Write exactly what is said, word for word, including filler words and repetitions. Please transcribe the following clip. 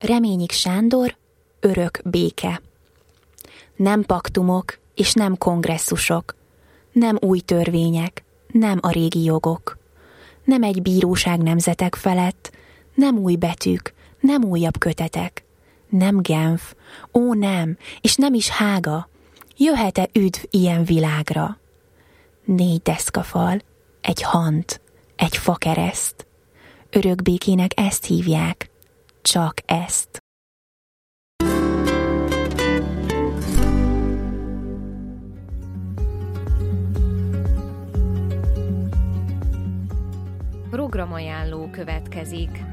Reményik Sándor, örök béke. Nem paktumok és nem kongresszusok, nem új törvények, nem a régi jogok, nem egy bíróság nemzetek felett, nem új betűk, nem újabb kötetek, nem Genf, ó nem, és nem is Hága, jöhet-e üdv ilyen világra? Négy deszkafal, egy hant, egy fakereszt, örök békének ezt hívják, csak ezt. Programajánló következik.